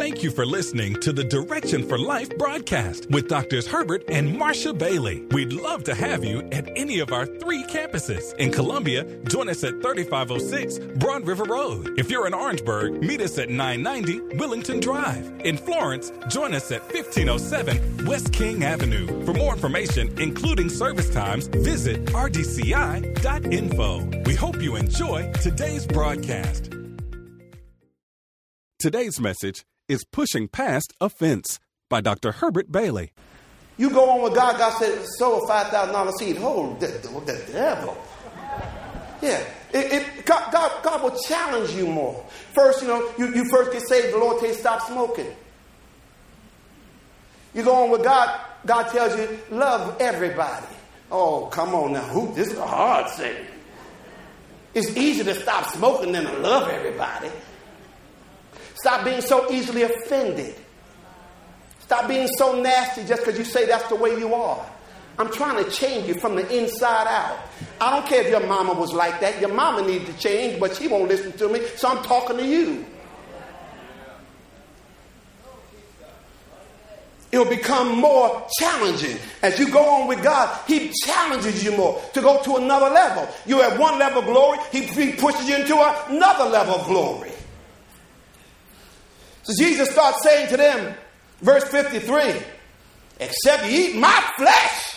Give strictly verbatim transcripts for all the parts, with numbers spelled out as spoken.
Thank you for listening to the Direction for Life broadcast with Doctors Herbert and Marsha Bailey. We'd love to have you at any of our three campuses. In Columbia, join us at thirty-five oh six Broad River Road. If you're in Orangeburg, meet us at nine ninety Willington Drive. In Florence, join us at fifteen oh seven West King Avenue. For more information, including service times, visit r d c i dot info. We hope you enjoy today's broadcast. Today's message is Pushing Past Offense by Doctor Herbert Bailey. You go on with God. God said, sow a five thousand dollars seed. Oh, the, the devil. Yeah. It, it, God, God, God will challenge you more. First, you know, you, you first get saved. The Lord tells you stop smoking. You go on with God. God tells you love everybody. Oh, come on now. Who, this is a hard thing. It's easier to stop smoking than to love everybody. Stop being so easily offended. Stop being so nasty just because you say that's the way you are. I'm trying to change you from the inside out. I don't care if your mama was like that. Your mama needs to change, but she won't listen to me, so I'm talking to you. It'll become more challenging. As you go on with God, He challenges you more to go to another level. You're at one level of glory, He, he pushes you into another level of glory. So Jesus starts saying to them, verse fifty-three, except you eat my flesh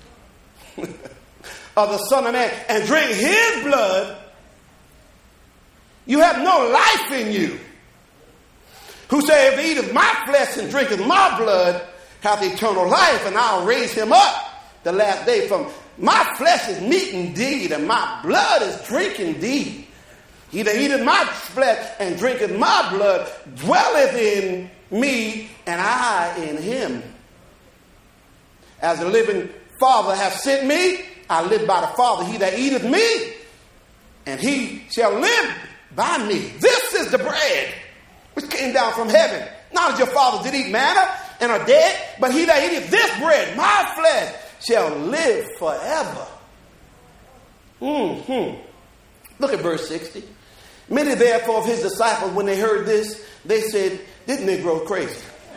of the Son of Man and drink His blood, you have no life in you. Who say, if he eateth my flesh and drinketh my blood, hath eternal life, and I'll raise him up the last day. From my flesh is meat indeed, and my blood is drink indeed. He that eateth my flesh and drinketh my blood dwelleth in me, and I in him. As the living Father hath sent me, I live by the Father. He that eateth me, and he shall live by me. This is the bread which came down from heaven. Not as your fathers did eat manna and are dead, but he that eateth this bread, my flesh, shall live forever. Mm-hmm. Look at verse sixty. Many therefore of his disciples, when they heard this, they said, this Negro crazy.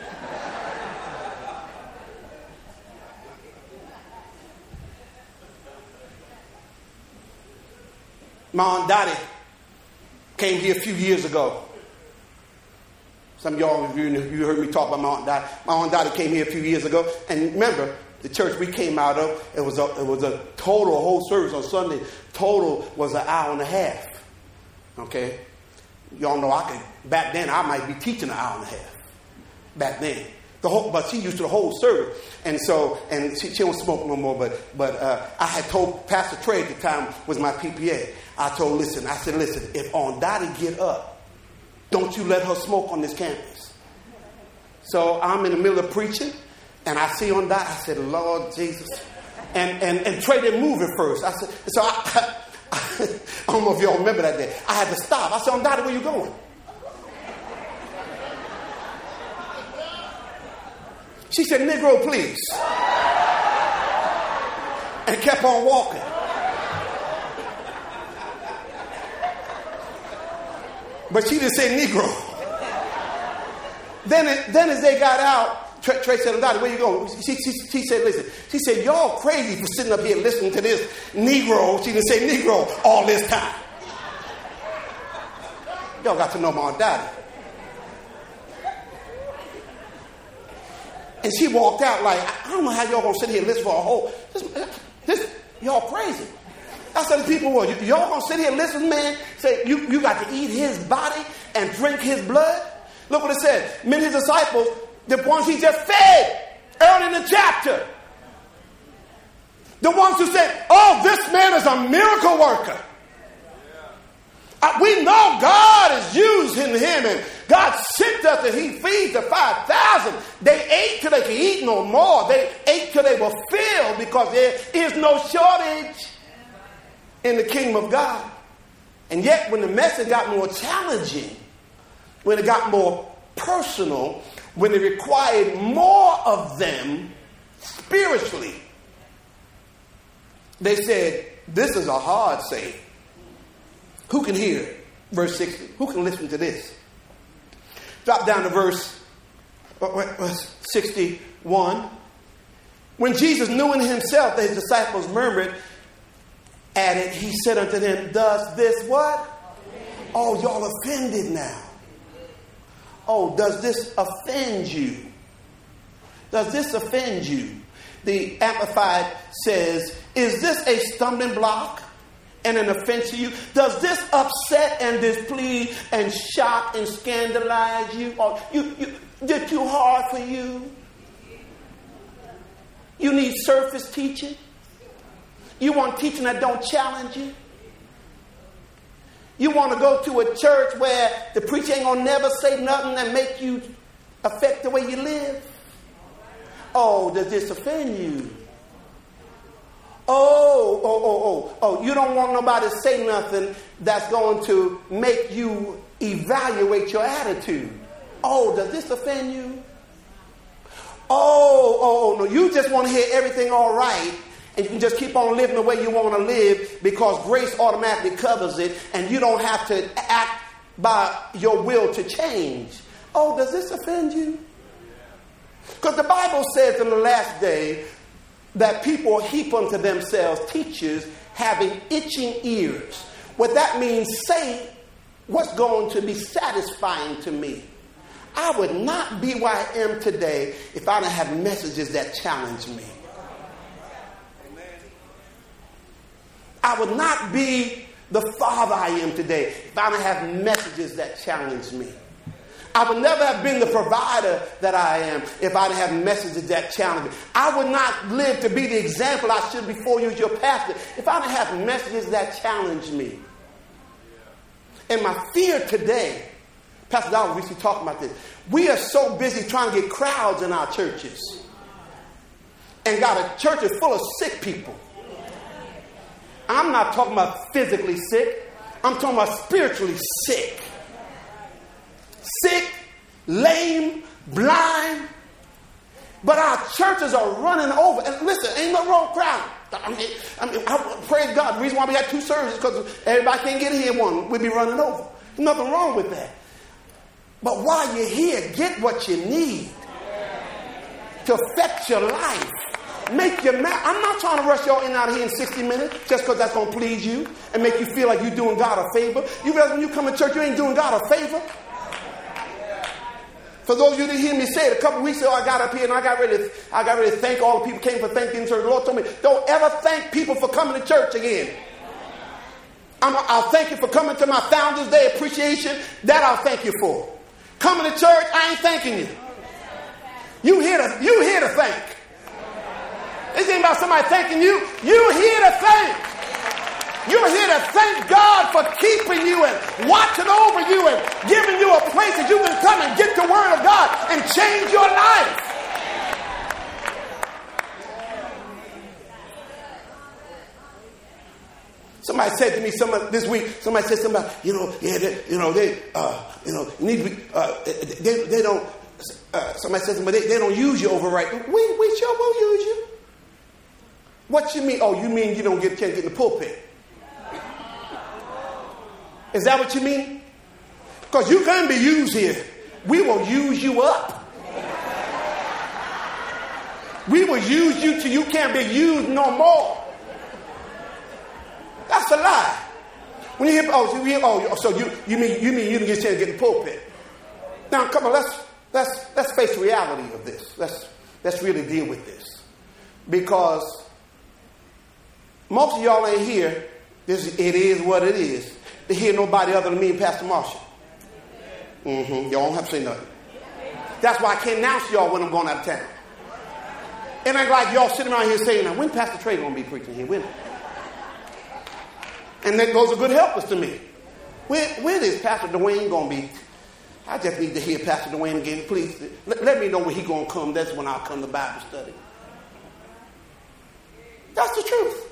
My Aunt Dottie came here a few years ago. Some of y'all, you, you heard me talk about my Aunt Dottie. My Aunt Dottie came here a few years ago. And remember, the church we came out of, it was a, it was a total, a whole service on Sunday, total was an hour and a half. Okay? Y'all know I could, back then I might be teaching an hour and a half. Back then. The whole, but she used to the whole service. And so, and she, she don't smoke no more, but but uh, I had told Pastor Trey at the time, was my P P A. I told, listen, I said, listen, if Aunt Dottie get up, don't you let her smoke on this campus. So I'm in the middle of preaching, and I see Aunt Dottie. I said, Lord Jesus. And and, and Trey didn't move at first. I said, so I, I, I don't know if y'all remember that day. I had to stop. I said, Aunt Dottie, where you going? She said, Negro, please. And kept on walking. But she didn't say Negro. Then, it, then as they got out, Trey, Trey said, Dottie, where you going? She, she, she said, listen. She said, y'all crazy for sitting up here listening to this Negro. She didn't say Negro all this time. Y'all got to know my Aunt Dottie. And she walked out like, I don't know how y'all gonna sit here and listen for a whole, this, this y'all crazy. I said to people, well, y'all gonna sit here and listen, man, say you, you got to eat his body and drink his blood? Look what it said. Many of his disciples, the ones he just fed early in the chapter. The ones who said, oh, this man is a miracle worker. Uh, we know God is using him, and God sent us and he feeds the five thousand. They ate till they could eat no more. They ate till they were filled because there is no shortage in the kingdom of God. And yet when the message got more challenging, when it got more personal, when it required more of them spiritually, they said, this is a hard saying. Who can hear it? Verse sixty. Who can listen to this? Drop down to verse sixty-one. When Jesus knew in himself that his disciples murmured at it, he said unto them, does this what? Oh, y'all offended now. Oh, does this offend you? Does this offend you? The Amplified says, is this a stumbling block and an offense to you? Does this upset and displease and shock and scandalize you? Or you, you, they're too hard for you? You need surface teaching? You want teaching that don't challenge you? You want to go to a church where the preacher ain't going to never say nothing that make you affect the way you live? Oh, does this offend you? Oh, oh, oh, oh, oh, you don't want nobody to say nothing that's going to make you evaluate your attitude. Oh, does this offend you? Oh, oh, oh, no, you just want to hear everything all right, and you can just keep on living the way you want to live because grace automatically covers it, and you don't have to act by your will to change. Oh, does this offend you? Because the Bible says in the last day that people heap unto themselves teachers having itching ears. What that means, say what's going to be satisfying to me. I would not be where I am today if I didn't have messages that challenge me. I would not be the father I am today if I didn't have messages that challenge me. I would never have been the provider that I am if I didn't have messages that challenge me. I would not live to be the example I should before you as your pastor if I didn't have messages that challenge me. And my fear today, Pastor Donald recently talked about this. We are so busy trying to get crowds in our churches and got a church full of sick people. I'm not talking about physically sick. I'm talking about spiritually sick. Sick, lame, blind. But our churches are running over. And listen, ain't no wrong crowd. I mean, I mean, I, praise God. The reason why we got two services is because everybody can't get here in one. We'd be running over. There's nothing wrong with that. But while you're here, get what you need to affect your life. Make your ma- I'm not trying to rush y'all in and out of here in sixty minutes just because that's going to please you and make you feel like you're doing God a favor. You realize when you come to church, you ain't doing God a favor. For those of you that hear me say it, a couple weeks ago, I got up here and I got ready to, I got ready to thank all the people who came for Thanksgiving church. The Lord told me, don't ever thank people for coming to church again. I'm, I'll thank you for coming to my Founders Day appreciation. That I'll thank you for. Coming to church, I ain't thanking you. You here to, you here to thank. This ain't about somebody thanking you. You're here to thank. You're here to thank God for keeping you and watching over you and giving you a place that you can come and get the word of God and change your life. Somebody said to me somebody, this week, somebody said something about, you know, yeah, they, you know, they, uh, you know, need to be, uh, they, they don't, uh, somebody said something, they, they don't use you over right. We, we sure will use you. What you mean? Oh, you mean you don't get a chance to get in the pulpit? Is that what you mean? Because you can be used here. We will use you up. We will use you till you can't be used no more. That's a lie. When you hear, oh, so you, oh, so you, you mean you mean you didn't get a chance to get in the pulpit? Now, come on, let's let's let's face the reality of this. Let's let's really deal with this, because most of y'all ain't here. This it is what it is. To hear nobody other than me and Pastor Marshall. Mm-hmm. Y'all don't have to say nothing. That's why I can't announce y'all when I'm going out of town. It ain't like y'all sitting around here saying, now, when Pastor Trey going to be preaching here? When? And then those are good helpers to me. When, when is Pastor Dwayne going to be? I just need to hear Pastor Dwayne again. Please let, let me know when he's going to come. That's when I'll come to Bible study. That's the truth.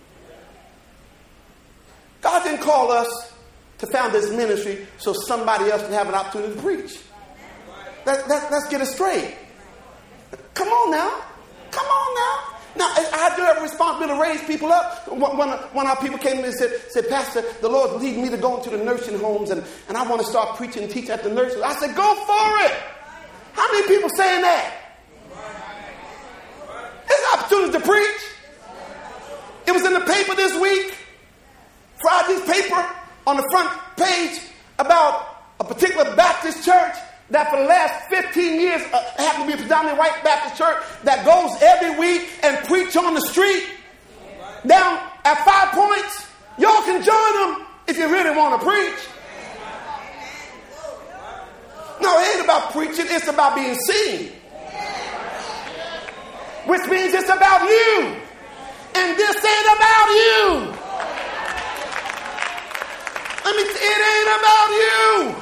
God didn't call us to found this ministry so somebody else can have an opportunity to preach. That, that, let's get it straight. Come on now. Come on now. Now, I do have a responsibility to raise people up. When, when our people came in and said, said, Pastor, the Lord leading me to go into the nursing homes and, and I want to start preaching and teach at the nurses. I said, go for it. How How many people saying that? It's opportunity to preach. It was in the paper this week. Friday's paper on the front page about a particular Baptist church that for the last fifteen years uh, happened to be a predominantly white Baptist church that goes every week and preach on the street down at Five Points. Y'all can join them if you really want to preach. No, it ain't about preaching. It's about being seen. Which means it's about you. And this ain't about you. Let me t- it ain't about you.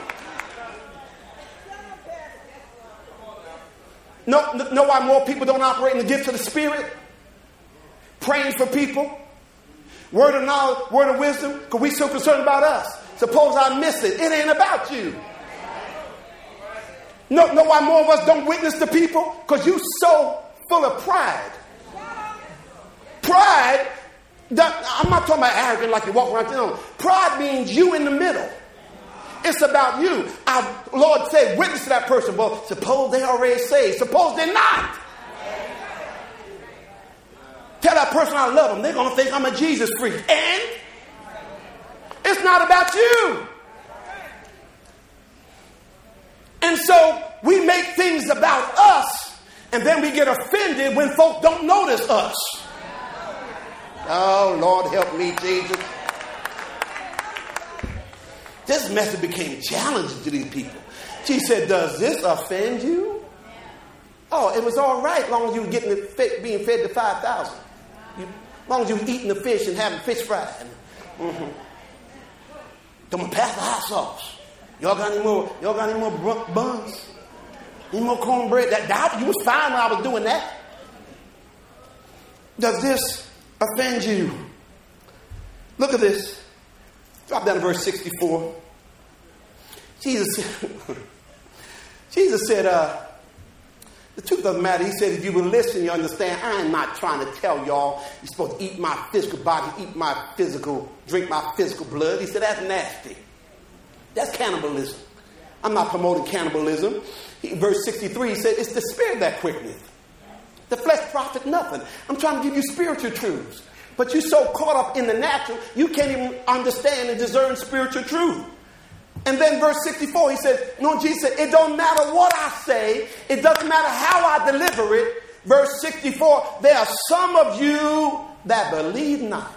No, know why more people don't operate in the gift of the Spirit? Praying for people. Word of knowledge, word of wisdom. Because we so concerned about us. Suppose I miss it. It ain't about you. No, know why more of us don't witness to people? Because you so full of pride. Pride, I'm not talking about arrogant like you walk around. You know, pride means you in the middle. It's about you. Our Lord said, witness to that person. Well, suppose they already saved. Suppose they're not. Tell that person I love them. They're going to think I'm a Jesus freak. And it's not about you. And so we make things about us, and then we get offended when folk don't notice us. Oh, Lord, help me, Jesus. This message became challenging to these people. She said, does this offend you? Oh, it was all right as long as you were getting the fit, being fed to five thousand. As long as you were eating the fish and having fish fry. Mm-hmm. Come on, pass the hot sauce. Y'all got any more? Y'all got any more buns? Any more cornbread? That, that you was fine when I was doing that. Does this offend you? Look at this. Drop down to verse sixty-four. Jesus, Jesus said, uh, the truth of the matter, he said, if you will listen, you understand, I am not trying to tell y'all you're supposed to eat my physical body, eat my physical, drink my physical blood. He said, that's nasty. That's cannibalism. I'm not promoting cannibalism. He, verse sixty-three, he said, it's the spirit that quickeneth. The flesh profit nothing. I'm trying to give you spiritual truths. But you're so caught up in the natural, you can't even understand and discern spiritual truth. And then verse sixty-four, he said, no, Jesus said, it don't matter what I say. It doesn't matter how I deliver it. Verse sixty-four, there are some of you that believe not.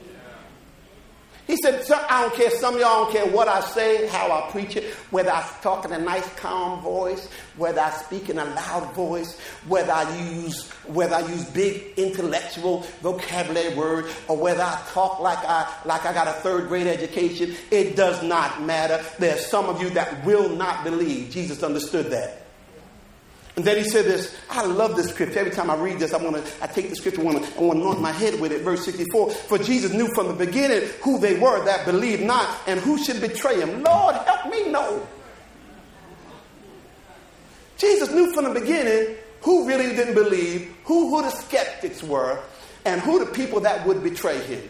He said, I don't care. Some of y'all don't care what I say, how I preach it, whether I talk in a nice, calm voice, whether I speak in a loud voice, whether I use whether I use big intellectual vocabulary words, or whether I talk like I like I got a third grade education. It does not matter. There's some of you that will not believe. Jesus understood that. And then he said this. I love this scripture. Every time I read this, I want to. I take the scripture. I want to. I want to anoint my head with it. Verse sixty-four. For Jesus knew from the beginning who they were that believed not, and who should betray him. Lord, help me know. Jesus knew from the beginning who really didn't believe, who who the skeptics were, and who the people that would betray him.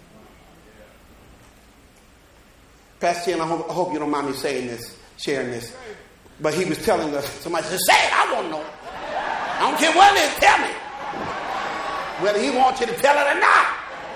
Pastor Chen, I hope, I hope you don't mind me saying this, sharing this. But he was telling us, somebody said, say it, I won't know. I don't care what it is, tell me. Whether he wants you to tell it or not.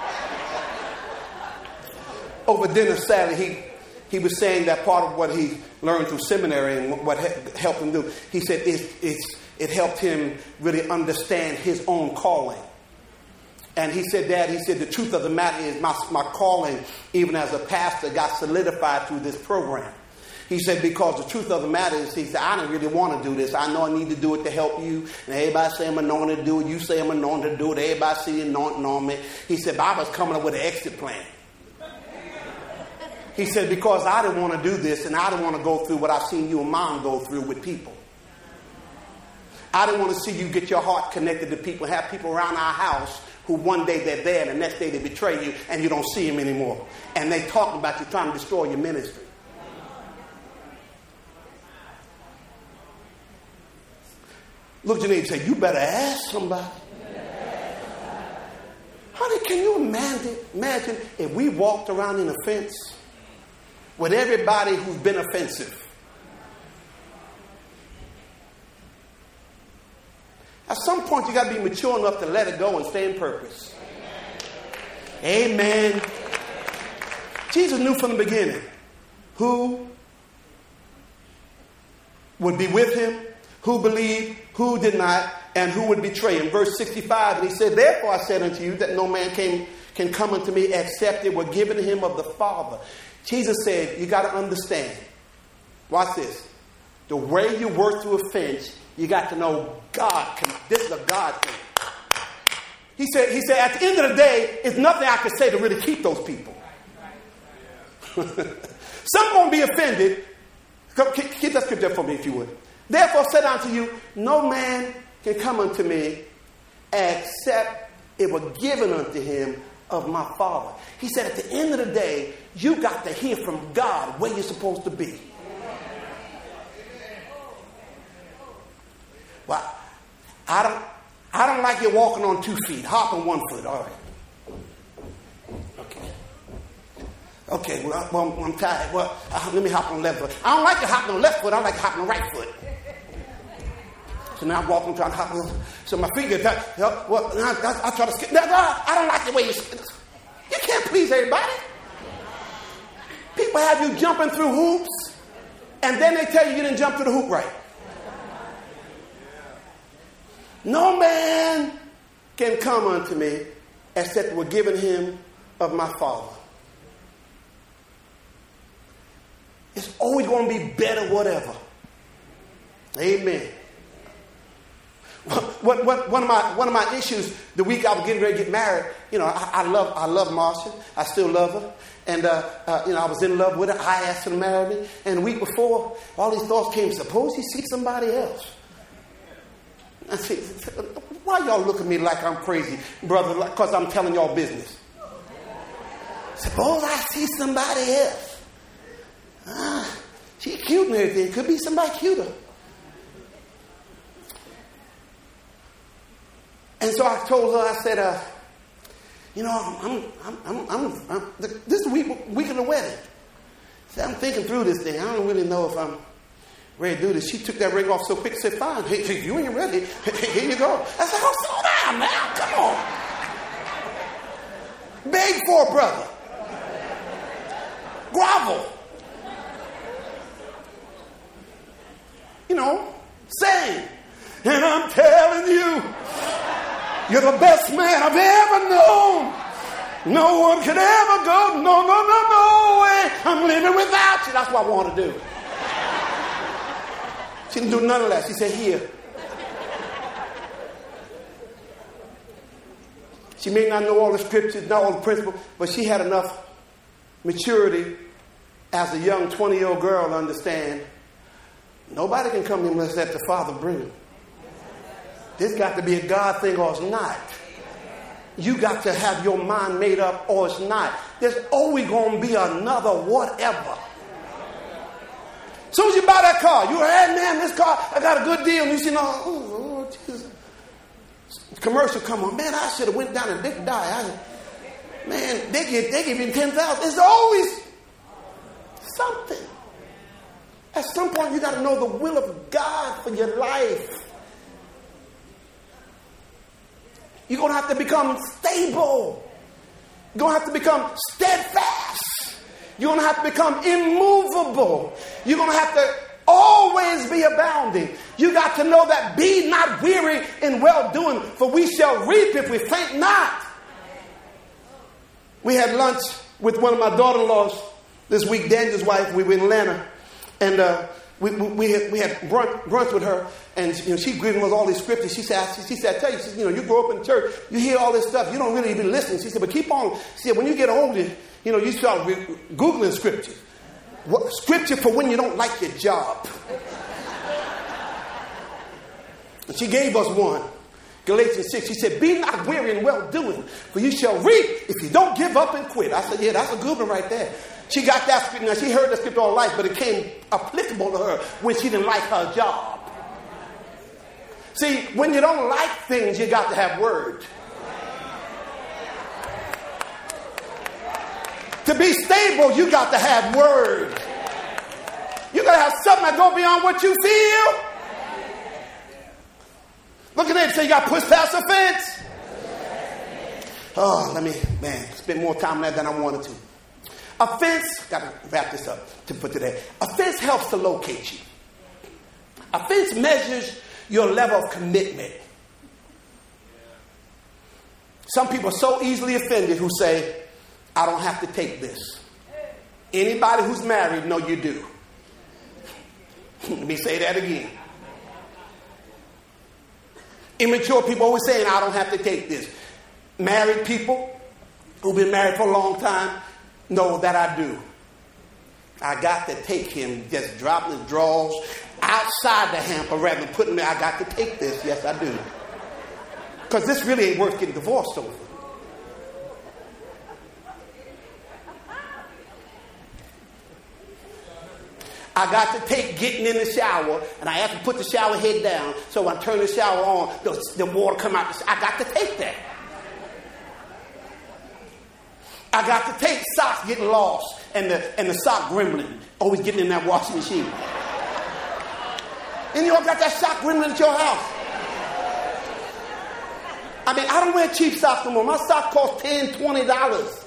Over dinner Saturday, he, he was saying that part of what he learned through seminary and what helped him do, he said it, it's, it helped him really understand his own calling. And he said, Dad, he said, the truth of the matter is my, my calling, even as a pastor, got solidified through this program. He said, because the truth of the matter is, he said, I don't really want to do this. I know I need to do it to help you. And everybody say I'm anointed to do it. You say I'm anointed to do it. Everybody see anointing on me. He said, but I was coming up with an exit plan. He said, because I didn't want to do this, and I didn't want to go through what I've seen you and Mom go through with people. I didn't want to see you get your heart connected to people, have people around our house who one day they're there and the next day they betray you and you don't see them anymore. And they talking about you trying to destroy your ministry. Look at your neighbor and say, you better ask somebody. Honey, can you imagine, imagine if we walked around in offense with everybody who's been offensive? got to be mature enough to let it go and stay in purpose. Amen. Amen. Jesus knew from the beginning who would be with him, who believed, who did not, and who would betray him. Verse sixty-five, and he said, therefore I said unto you that no man can, can come unto me except it were given him of the Father. Jesus said, you got to understand. Watch this. The way you work through offense, you got to know God can. This is a God thing. He said, he said, at the end of the day, it's nothing I can say to really keep those people. Some going to be offended. Come, keep, keep that scripture for me if you would. Therefore said unto you, no man can come unto me except it were given unto him of my Father. He said, at the end of the day, you got to hear from God where you're supposed to be. Well, I don't, I don't like you walking on two feet. Hop on one foot. All right. Okay. Okay, well, well I'm tired. Well, uh, let me hop on the left foot. I don't like to hop on the left foot. I like to hop on the right foot. So now I'm walking, trying to hop on. So my feet get tired. Well, I, I, I try to skip. No, no, I don't like the way you skip. You can't please everybody. People have you jumping through hoops, and then they tell you you didn't jump through the hoop right. No man can come unto me except we're given him of my Father. It's always going to be better, whatever. Amen. What, what, one of my one of my issues the week I was getting ready to get married, you know, I, I love I love Marcia. I still love her, and uh, uh, you know, I was in love with her. I asked her to marry me, and the week before, all these thoughts came. Suppose you see somebody else. I said, why y'all look at me like I'm crazy, brother? Because I'm telling y'all business. Suppose I see somebody else. Ah, she's cute and everything. Could be somebody cuter. And so I told her, I said, uh, you know, I'm, I'm, I'm, I'm, I'm this is the week, week of the wedding. I said, I'm thinking through this thing. I don't really know if I'm ready to do this. She took that ring off so quick, said, fine, hey, hey, you ain't ready. Hey, here you go. I said, oh, slow down now. Come on. Beg for a brother. Grovel. You know, sing. And I'm telling you, you're the best man I've ever known. No one could ever go. No, no, no, no way. I'm living without you. That's what I want to do. She didn't do none of that. She said, here. She may not know all the scriptures, not all the principles, but she had enough maturity as a young twenty-year-old girl to understand nobody can come to him unless that the Father bring him. This got to be a God thing or it's not. You got to have your mind made up or it's not. There's always going to be another whatever. As soon as you buy that car, you hey man, this car, I got a good deal. And you see, no, oh, oh Jesus. Commercial come on. Man, I should have went down and Dick die. I, man, they give, they give you ten thousand. There's always something. At some point, you got to know the will of God for your life. You're going to have to become stable. You're going to have to become steadfast. You're going to have to become immovable. You're going to have to always be abounding. You got to know that be not weary in well-doing, for we shall reap if we faint not. We had lunch with one of my daughter-in-laws this week, Daniel's wife. We were in Atlanta. And uh, we, we, we had, we had brunch, brunch with her. And you know, she giving us all these scriptures. She said, she, she said, I tell you, she said, you know, you grow up in church, you hear all this stuff, you don't really even listen. She said, but keep on. She said, when you get older, you know, you start re- Googling scriptures. What, scripture for when you don't like your job. And she gave us one. Galatians six. She said, be not weary in well-doing, for you shall reap if you don't give up and quit. I said, yeah, that's a good one right there. She got that scripture. Now, she heard that scripture all life, but it came applicable to her when she didn't like her job. See, when you don't like things, you got to have word. To be stable, you got to have word. You got to have something that go beyond what you feel. Look at them and say, you got to push past offense. Oh, let me, man, spend more time on that than I wanted to. Offense, got to wrap this up to put today. Offense helps to locate you. Offense measures your level of commitment. Some people are so easily offended who say, I don't have to take this. Anybody who's married know you do. Let me say that again. Immature people always saying, I don't have to take this. Married people who've been married for a long time know that I do. I got to take him, just dropping his drawers outside the hamper rather than putting me, I got to take this. Yes, I do. Because this really ain't worth getting divorced over. I got to take getting in the shower, and I have to put the shower head down, so when I turn the shower on, the, the water come out. I got to take that. I got to take socks getting lost, and the and the sock gremlin always getting in that washing machine. And you all got that sock gremlin at your house. I mean, I don't wear cheap socks no more. My socks cost ten dollars, twenty dollars.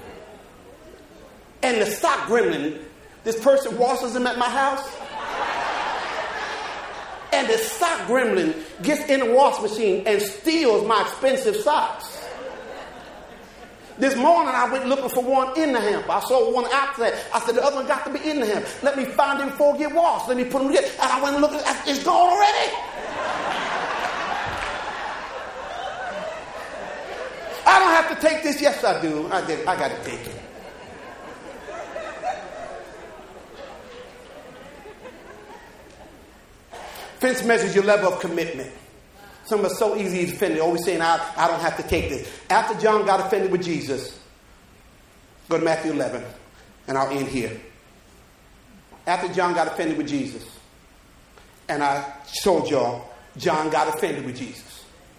And the sock gremlin, this person washes them at my house. And the sock gremlin gets in the wash machine and steals my expensive socks. This morning I went looking for one in the hamper. I saw one outside. I said, the other one got to be in the hamper. Let me find him before it get washed. Let me put him together. And I went and looked at it. It's gone already. I don't have to take this. Yes, I do. I did. I got to take it. Offense measures your level of commitment. Some are so easy to offend. They're always saying, I, I don't have to take this. After John got offended with Jesus, go to Matthew eleven, and I'll end here. After John got offended with Jesus, and I told y'all, John got offended with Jesus.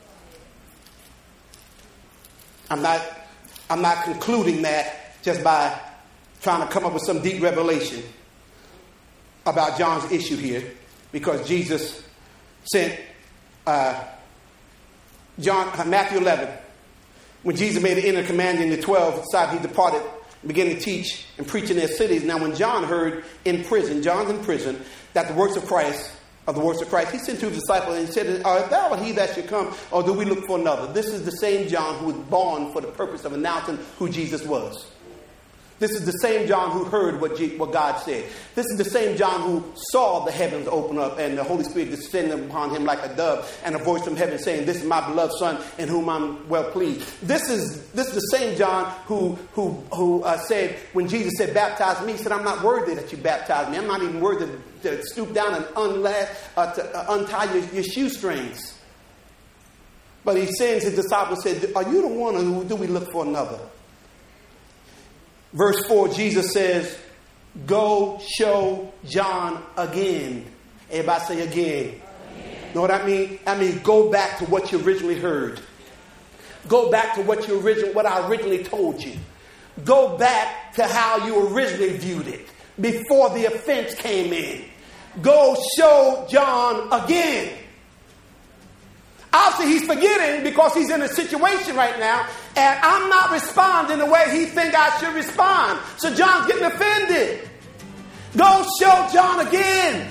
I'm not, I'm not concluding that just by trying to come up with some deep revelation about John's issue here, because Jesus sent uh, John uh, Matthew eleven, when Jesus made the inner commanding the twelve, decided he departed and began to teach and preach in their cities. Now, when John heard in prison, John's in prison, that the works of Christ, of the works of Christ, he sent two disciples and said, "Art thou he that should come, or do we look for another?" This is the same John who was born for the purpose of announcing who Jesus was. This is the same John who heard what, G- what God said. This is the same John who saw the heavens open up and the Holy Spirit descend upon him like a dove, and a voice from heaven saying, "This is my beloved Son in whom I'm well pleased." This is this is the same John who who who uh, said, when Jesus said, "Baptize me," he said, "I'm not worthy that you baptize me. I'm not even worthy to, to stoop down and unla- uh, to, uh, untie your, your shoestrings." But he sends his disciples, said, "Are you the one, or do we look for another?" Verse four, Jesus says, "Go show John again." Everybody say again. Again. Know what I mean? I mean, go back to what you originally heard. Go back to what you originally, what I originally told you. Go back to how you originally viewed it before the offense came in. Go show John again. Obviously, he's forgetting because he's in a situation right now, and I'm not responding the way he think I should respond. So John's getting offended. Go show John again.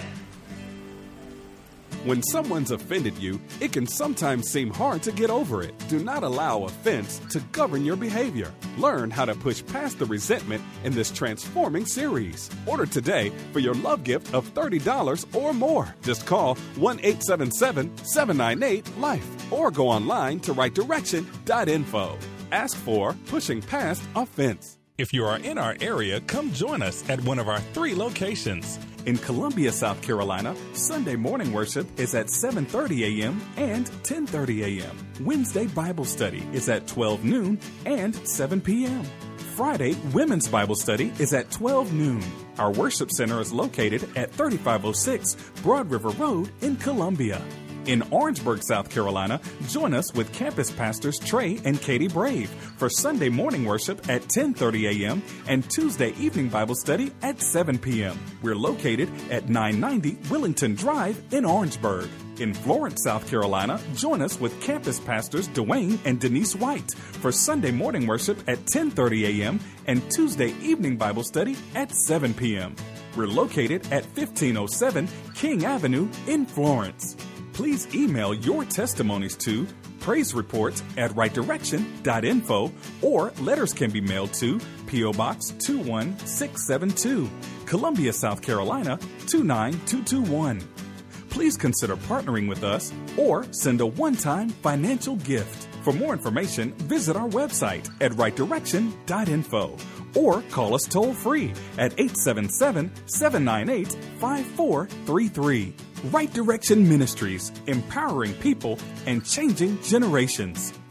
When someone's offended you, it can sometimes seem hard to get over it. Do not allow offense to govern your behavior. Learn how to push past the resentment in this transforming series. Order today for your love gift of thirty dollars or more. Just call one eight seven seven, seven nine eight, LIFE or go online to right direction dot info. Ask for Pushing Past Offense. If you are in our area, come join us at one of our three locations. In Columbia, South Carolina, Sunday morning worship is at seven thirty a.m. and ten thirty a.m. Wednesday Bible study is at twelve noon and seven p.m. Friday Women's Bible study is at twelve noon. Our worship center is located at thirty-five oh six Broad River Road in Columbia. In Orangeburg, South Carolina, join us with campus pastors Trey and Katie Brave for Sunday morning worship at ten thirty a.m. and Tuesday evening Bible study at seven p.m. We're located at nine ninety Willington Drive in Orangeburg. In Florence, South Carolina, join us with campus pastors Dwayne and Denise White for Sunday morning worship at ten thirty a.m. and Tuesday evening Bible study at seven p.m. We're located at fifteen oh seven King Avenue in Florence. Please email your testimonies to praise reports at right direction dot info, or letters can be mailed to P O. Box two one six seven two, Columbia, South Carolina two nine two two one. Please consider partnering with us or send a one-time financial gift. For more information, visit our website at right direction dot info or call us toll-free at eight seven seven, seven nine eight, five four three three. Right Direction Ministries, empowering people and changing generations.